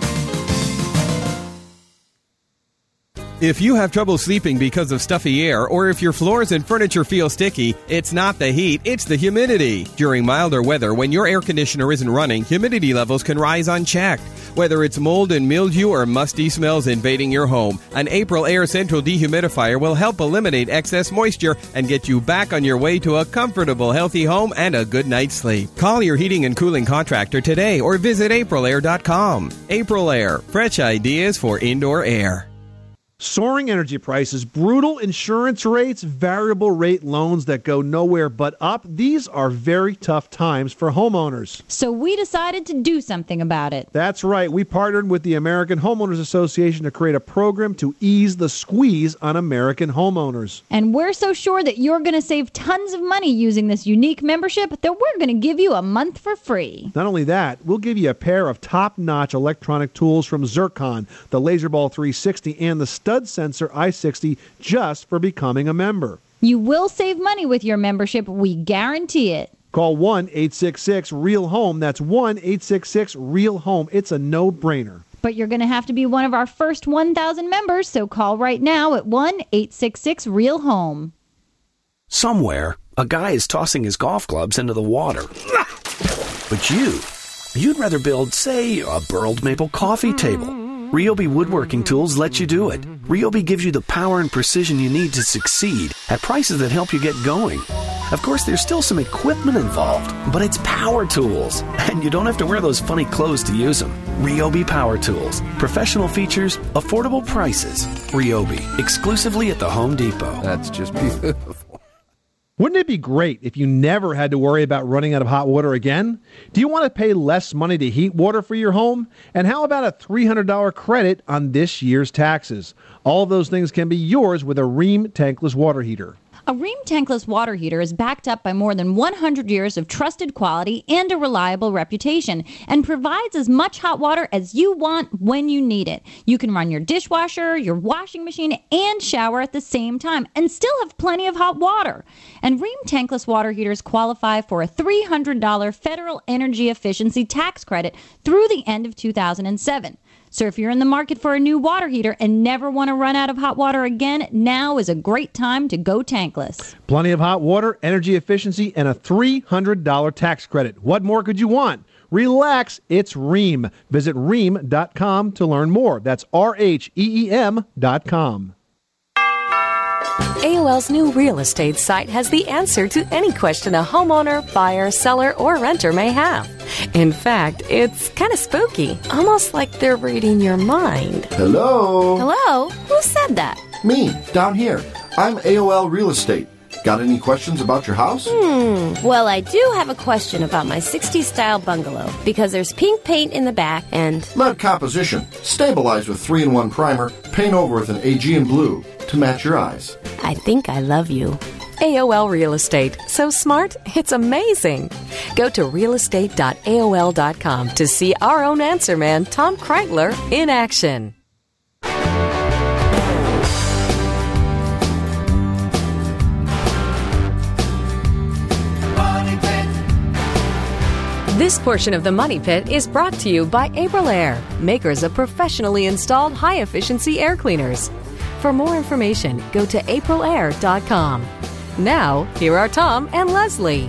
Speaker 16: If you have trouble sleeping because of stuffy air, or if your floors and furniture feel sticky, it's not the heat, it's the humidity. During milder weather, when your air conditioner isn't running, humidity levels can rise unchecked. Whether it's mold and mildew or musty smells invading your home, an April Air Central dehumidifier will help eliminate excess moisture and get you back on your way to a comfortable, healthy home and a good night's sleep. Call your heating and cooling contractor today or visit april air dot com. April Air, fresh ideas for indoor air.
Speaker 2: Soaring energy prices, brutal insurance rates, variable rate loans that go nowhere but up. These are very tough times for homeowners.
Speaker 3: So we decided to do something about it.
Speaker 2: That's right. We partnered with the American Homeowners Association to create a program to ease the squeeze on American homeowners.
Speaker 3: And we're so sure that you're going to save tons of money using this unique membership that we're going to give you a month for free.
Speaker 2: Not only that, we'll give you a pair of top-notch electronic tools from Zircon, the LaserBall three sixty, and the Stud Sensor i sixty just for becoming a member.
Speaker 3: You will save money with your membership. We guarantee it.
Speaker 2: Call one eight six six real home. That's one eight six six real home. It's a no-brainer.
Speaker 3: But you're going to have to be one of our first one thousand members, so call right now at one eight six six real home.
Speaker 11: Somewhere, a guy is tossing his golf clubs into the water. But you, you'd rather build, say, a burled maple coffee table. Ryobi Woodworking Tools let you do it. Ryobi gives you the power and precision you need to succeed at prices that help you get going. Of course, there's still some equipment involved, but it's power tools, and you don't have to wear those funny clothes to use them. Ryobi Power Tools. Professional features, affordable prices. Ryobi, exclusively at the Home Depot.
Speaker 10: That's just beautiful.
Speaker 2: Wouldn't it be great if you never had to worry about running out of hot water again? Do you want to pay less money to heat water for your home? And how about a three hundred dollars credit on this year's taxes? All of those things can be yours with a Rheem tankless water heater.
Speaker 3: A Rheem tankless water heater is backed up by more than one hundred years of trusted quality and a reliable reputation, and provides as much hot water as you want when you need it. You can run your dishwasher, your washing machine, and shower at the same time and still have plenty of hot water. And Rheem tankless water heaters qualify for a three hundred dollars federal energy efficiency tax credit through the end of two thousand seven. So if you're in the market for a new water heater and never want to run out of hot water again, now is a great time to go tankless.
Speaker 2: Plenty of hot water, energy efficiency, and a three hundred dollars tax credit. What more could you want? Relax, it's Rheem. Visit Rheem dot com to learn more. That's R H E E M dot com.
Speaker 12: A O L's new real estate site has the answer to any question a homeowner, buyer, seller, or renter may have. In fact, it's kind of spooky, almost like they're reading your mind.
Speaker 17: Hello?
Speaker 3: Hello? Who said that?
Speaker 17: Me, down here. I'm A O L Real Estate. Got any questions about your house?
Speaker 18: Hmm. Well, I do have a question about my sixties style bungalow because there's pink paint in the back and
Speaker 17: Lead composition. Stabilize with three in one primer. Paint over with an Aegean blue to match your eyes.
Speaker 18: I think I love you.
Speaker 12: A O L Real Estate. So smart, it's amazing. Go to real estate dot A O L dot com to see our own answer man, Tom Kreitler, in action. This portion of the Money Pit is brought to you by Aprilaire, makers of professionally installed high-efficiency air cleaners. For more information, go to aprilaire dot com. Now, here are Tom and Leslie.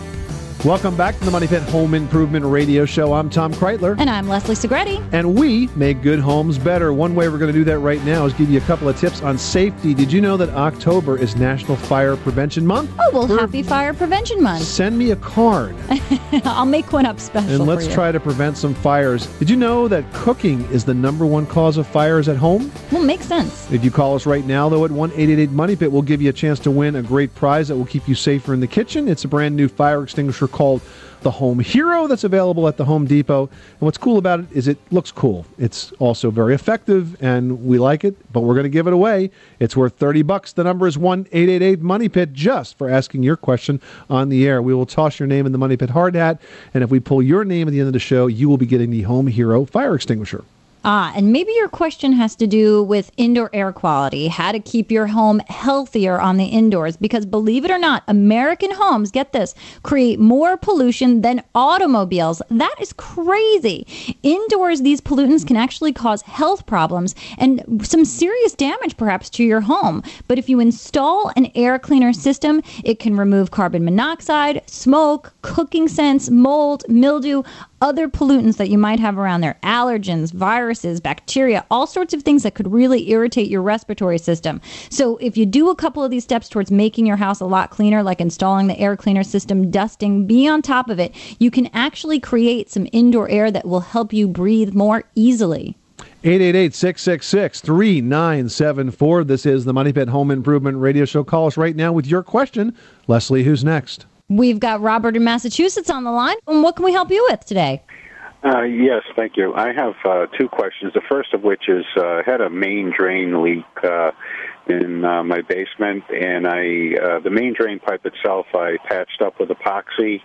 Speaker 2: Welcome back to the Money Pit Home Improvement Radio Show. I'm Tom Kreitler.
Speaker 3: And I'm Leslie Segretti.
Speaker 2: And we make good homes better. One way we're going to do that right now is give you a couple of tips on safety. Did you know that October is National Fire Prevention Month?
Speaker 3: Oh, well,
Speaker 2: For-
Speaker 3: happy Fire Prevention Month.
Speaker 2: Send me a card.
Speaker 3: I'll make one up special
Speaker 2: And let's
Speaker 3: for you.
Speaker 2: try to prevent some fires. Did you know that cooking is the number one cause of fires at home?
Speaker 3: Well, makes sense.
Speaker 2: If you call us right now, though, at one eight eight eight Money Pit, we'll give you a chance to win a great prize that will keep you safer in the kitchen. It's a brand new fire extinguisher called the Home Hero that's available at the Home Depot. And what's cool about it is it looks cool. It's also very effective, and we like it, but we're going to give it away. It's worth thirty bucks. The number is one eight eight eight Money Pit just for asking your question on the air. We will toss your name in the Money Pit hard hat, and if we pull your name at the end of the show, you will be getting the Home Hero fire extinguisher.
Speaker 3: Ah, and maybe your question has to do with indoor air quality, how to keep your home healthier on the indoors. Because believe it or not, American homes, get this, create more pollution than automobiles. That is crazy. Indoors, these pollutants can actually cause health problems and some serious damage perhaps to your home. But if you install an air cleaner system, it can remove carbon monoxide, smoke, cooking scents, mold, mildew, other pollutants that you might have around there, allergens, viruses, bacteria, all sorts of things that could really irritate your respiratory system. So if you do a couple of these steps towards making your house a lot cleaner, like installing the air cleaner system, dusting, be on top of it, you can actually create some indoor air that will help you breathe more easily.
Speaker 2: eight eight eight, six six six, three nine seven four. This is the Money Pit Home Improvement Radio Show. Call us right now with your question. Leslie, who's next?
Speaker 3: We've got Robert in Massachusetts on the line. And what can we help you with today?
Speaker 19: Uh, yes, thank you. I have uh, two questions. The first of which is uh, I had a main drain leak uh, in uh, my basement, and I uh, the main drain pipe itself I patched up with epoxy,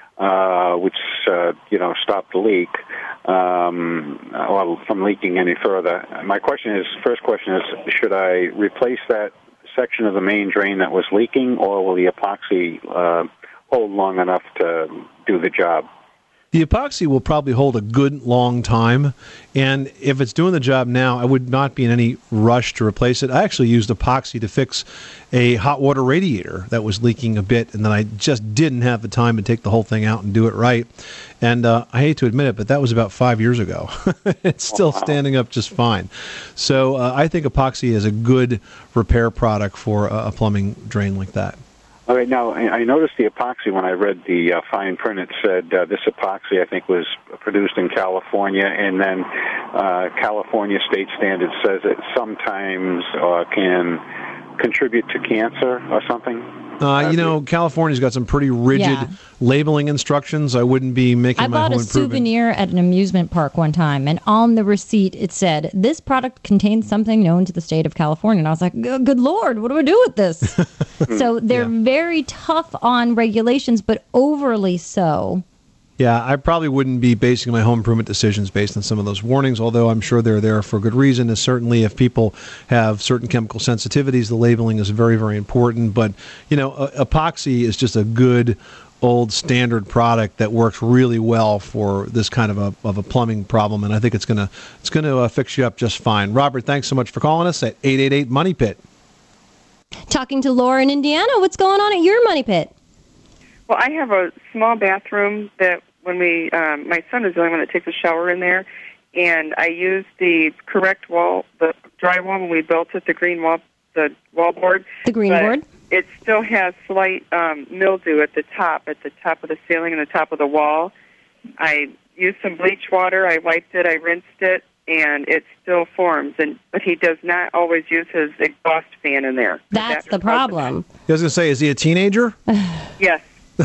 Speaker 19: uh, which uh, you know stopped the leak um, well, from leaking any further. My question is, first question is, should I replace that section of the main drain that was leaking, or will the epoxy uh, hold long enough to do the job?
Speaker 2: The epoxy will probably hold a good long time, and if it's doing the job now, I would not be in any rush to replace it. I actually used epoxy to fix a hot water radiator that was leaking a bit, and then I just didn't have the time to take the whole thing out and do it right. And uh, I hate to admit it, but that was about five years ago. It's still standing up just fine. So uh, I think epoxy is a good repair product for a, a plumbing drain like that.
Speaker 19: All right, now, I noticed the epoxy when I read the uh, fine print. It said uh, this epoxy, I think, was produced in California, and then uh, California state standard says it sometimes uh, can contribute to cancer or something.
Speaker 2: Uh, you know, California's got some pretty rigid
Speaker 3: Yeah.
Speaker 2: labeling instructions. I wouldn't be making
Speaker 3: I
Speaker 2: my
Speaker 3: bought
Speaker 2: home
Speaker 3: a
Speaker 2: improvement.
Speaker 3: souvenir at an amusement park one time, and on the receipt it said, this product contains something known to the state of California. And I was like, good good Lord, what do I do with this? So they're very tough on regulations, but overly so.
Speaker 2: Yeah, I probably wouldn't be basing my home improvement decisions based on some of those warnings, although I'm sure they're there for good reason. And certainly if people have certain chemical sensitivities, the labeling is very, very important. But, you know, uh, epoxy is just a good old standard product that works really well for this kind of a of a plumbing problem, and I think it's going to it's going to uh, fix you up just fine. Robert, thanks so much for calling us at eight eight eight Money Pit.
Speaker 3: Talking to Laura in Indiana, what's going on at your Money Pit?
Speaker 20: Well, I have a small bathroom that when we, um, my son is the only one that takes a shower in there, and I used the correct wall, the drywall when we built it, the green wall, the wall board.
Speaker 3: The green
Speaker 20: but
Speaker 3: board?
Speaker 20: It still has slight um, mildew at the top, at the top of the ceiling and the top of the wall. I used some bleach water. I wiped it. I rinsed it, and it still forms. And but he does not always use his exhaust fan in there.
Speaker 3: That's the problem.
Speaker 2: I was going to say, is he a teenager?
Speaker 20: Yes.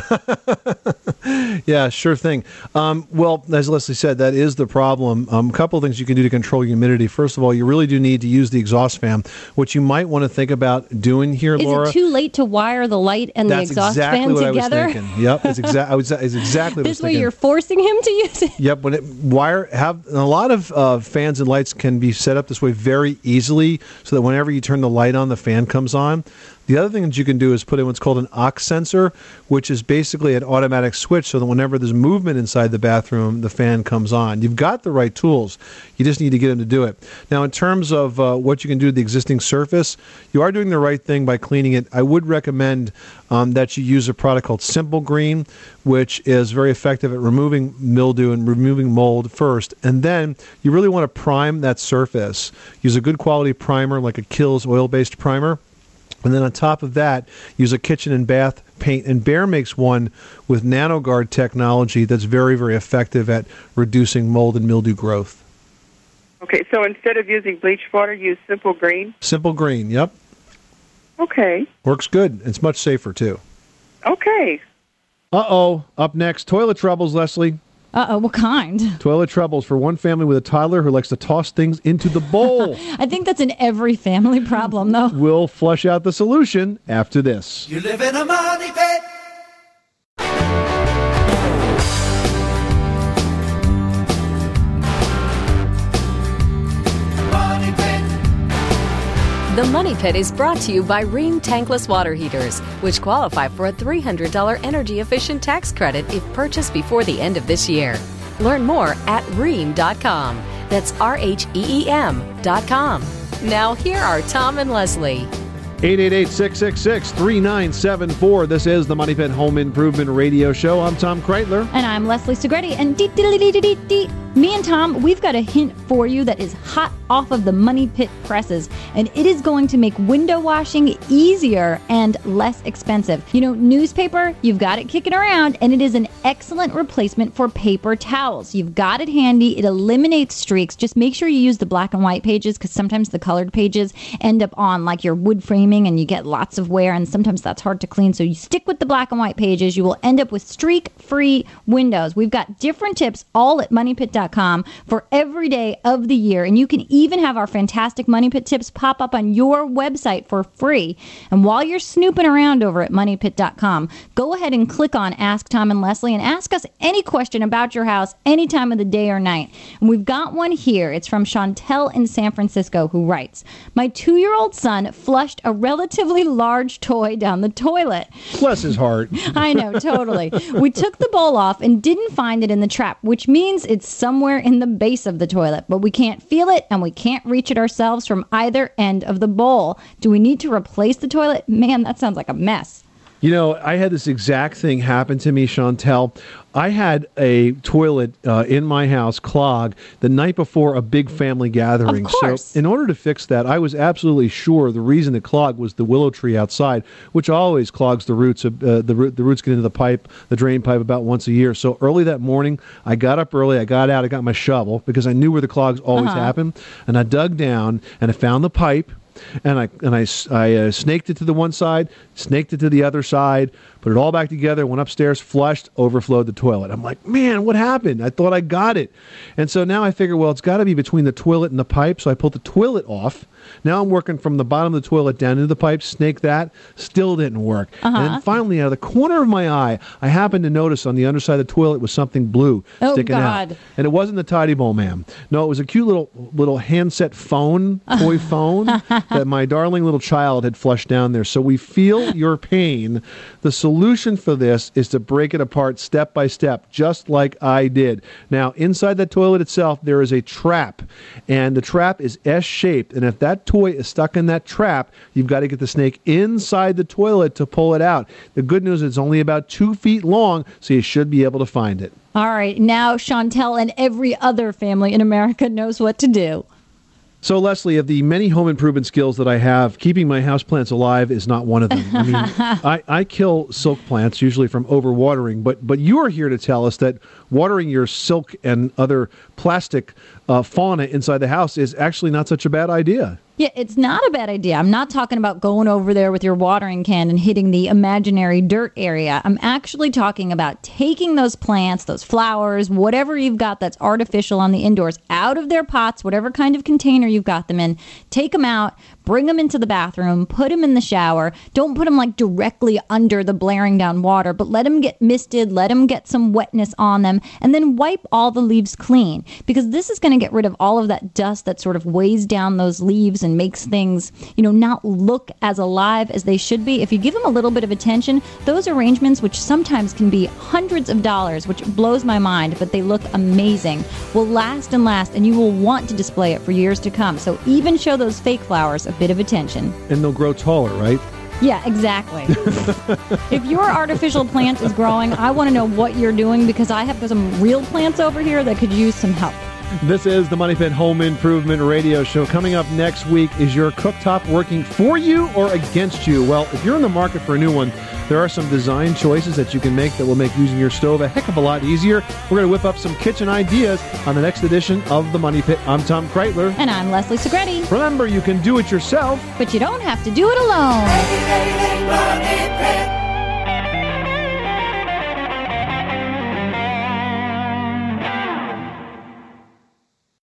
Speaker 2: Yeah, sure thing. Um, well, as Leslie said, that is the problem. Um, a couple of things you can do to control humidity. First of all, you really do need to use the exhaust fan. What you might want to think about doing here,
Speaker 3: Is
Speaker 2: Laura.
Speaker 3: it too late to wire the light and
Speaker 2: That's
Speaker 3: the exhaust
Speaker 2: exactly
Speaker 3: fan
Speaker 2: what
Speaker 3: together?
Speaker 2: I was thinking. Yep, it's, exa- I was, it's exactly what I was
Speaker 3: This way
Speaker 2: thinking.
Speaker 3: you're forcing him to use it?
Speaker 2: Yep, when it wire have a lot of uh, fans and lights can be set up this way very easily, so that whenever you turn the light on, the fan comes on. The other thing that you can do is put in what's called an aux sensor, which is basically an automatic switch, so that whenever there's movement inside the bathroom, the fan comes on. You've got the right tools. You just need to get them to do it. Now, in terms of uh, what you can do to the existing surface, you are doing the right thing by cleaning it. I would recommend um, that you use a product called Simple Green, which is very effective at removing mildew and removing mold first. And then you really want to prime that surface. Use a good quality primer like a Kills oil-based primer. And then on top of that, use a kitchen and bath paint. And Behr makes one with NanoGuard technology that's very, very effective at reducing mold and mildew growth.
Speaker 20: Okay, so instead of using bleach water, use Simple Green?
Speaker 2: Simple Green, yep.
Speaker 20: Okay.
Speaker 2: Works good. It's much safer, too.
Speaker 20: Okay.
Speaker 2: Uh-oh. Up next, toilet troubles, Leslie.
Speaker 3: Uh-oh, what kind?
Speaker 2: Toilet troubles for one family with a toddler who likes to toss things into the bowl.
Speaker 3: I think that's in every family problem, though.
Speaker 2: We'll flush out the solution after this.
Speaker 4: You live in a money pit. Money pit.
Speaker 12: The Money Pit is brought to you by Rheem Tankless Water Heaters, which qualify for a three hundred dollars energy-efficient tax credit if purchased before the end of this year. Learn more at rheem dot com. That's R H E E M dot com. Now, here are Tom and Leslie.
Speaker 2: eight eight eight, six six six, three nine seven four. This is the Money Pit Home Improvement Radio Show. I'm Tom Kreitler.
Speaker 3: And I'm Leslie Segretti. And dee, dee, dee, dee, dee, dee. Me and Tom, we've got a hint for you that is hot off of the Money Pit presses, and it is going to make window washing easier and less expensive. You know, newspaper, you've got it kicking around, and it is an excellent replacement for paper towels. You've got it handy. It eliminates streaks. Just make sure you use the black and white pages, because sometimes the colored pages end up on like your wood framing, and you get lots of wear, and sometimes that's hard to clean. So you stick with the black and white pages. You will end up with streak-free windows. We've got different tips all at money pit dot com for every day of the year, and you can even have our fantastic Money Pit tips pop up on your website for free. And while you're snooping around over at money pit dot com, go ahead and click on Ask Tom and Leslie and ask us any question about your house any time of the day or night. And we've got one here. It's from Chantel in San Francisco, who writes, my two-year-old son flushed a relatively large toy down the toilet.
Speaker 2: Bless his heart.
Speaker 3: I know, totally. We took the bowl off and didn't find it in the trap, which means it's somewhere in the base of the toilet, but we can't feel it and we can't reach it ourselves from either end of the bowl. Do we need to replace the toilet? Man, that sounds like a mess.
Speaker 2: You know, I had this exact thing happen to me, Chantel. I had a toilet uh, in my house clog the night before a big family gathering.
Speaker 3: Of course.
Speaker 2: So in order to fix that, I was absolutely sure the reason it clogged was the willow tree outside, which always clogs the roots. Of, uh, the, root, the roots get into the pipe, the drain pipe, about once a year. So early that morning, I got up early, I got out, I got my shovel, because I knew where the clogs always
Speaker 3: Uh-huh.
Speaker 2: happen, and I dug down, and I found the pipe, and I and I, I uh, snaked it to the one side, snaked it to the other side, put it all back together, went upstairs, flushed, overflowed the toilet. I'm like, man, what happened? I thought I got it. And so now I figure, well, it's got to be between the toilet and the pipe. So I pulled the toilet off. Now I'm working from the bottom of the toilet down into the pipe, snake that, still didn't work.
Speaker 3: Uh-huh.
Speaker 2: And then finally, out of the corner of my eye, I happened to notice on the underside of the toilet was something blue
Speaker 3: Oh,
Speaker 2: sticking
Speaker 3: God.
Speaker 2: out. And it wasn't the Tidy Bowl man. No, it was a cute little little handset phone, toy phone, that my darling little child had flushed down there. So we feel your pain. The solution for this is to break it apart step by step, just like I did. Now, inside that toilet itself, there is a trap, and the trap is S-shaped. And if that toy is stuck in that trap, you've got to get the snake inside the toilet to pull it out. The good news is it's only about two feet long, so you should be able to find it.
Speaker 3: All right, now Chantel and every other family in America knows what to do.
Speaker 2: So, Leslie, of the many home improvement skills that I have, keeping my houseplants alive is not one of them. I mean, I, I kill silk plants, usually from overwatering, but but you are here to tell us that watering your silk and other plastic uh, fauna inside the house is actually not such a bad idea.
Speaker 3: Yeah, it's not a bad idea. I'm not talking about going over there with your watering can and hitting the imaginary dirt area. I'm actually talking about taking those plants, those flowers, whatever you've got that's artificial on the indoors, out of their pots, whatever kind of container you've got them in. Take them out, bring them into the bathroom, put them in the shower. Don't put them like directly under the blaring down water, but let them get misted, let them get some wetness on them, and then wipe all the leaves clean, because this is going to get rid of all of that dust that sort of weighs down those leaves and makes things, you know, not look as alive as they should be. If you give them a little bit of attention, those arrangements, which sometimes can be hundreds of dollars, which blows my mind, but they look amazing, will last and last, and you will want to display it for years to come. So even show those fake flowers a bit of attention.
Speaker 2: And they'll grow taller, right?
Speaker 3: Yeah, exactly. If your artificial plant is growing, I want to know what you're doing, because I have some real plants over here that could use some help.
Speaker 2: This is the Money Pit Home Improvement Radio Show. Coming up next week, is your cooktop working for you or against you? Well, if you're in the market for a new one, there are some design choices that you can make that will make using your stove a heck of a lot easier. We're going to whip up some kitchen ideas on the next edition of the Money Pit. I'm Tom Kreitler.
Speaker 3: And I'm Leslie Segretti.
Speaker 2: Remember, you can do it yourself,
Speaker 3: but you don't have to do it alone.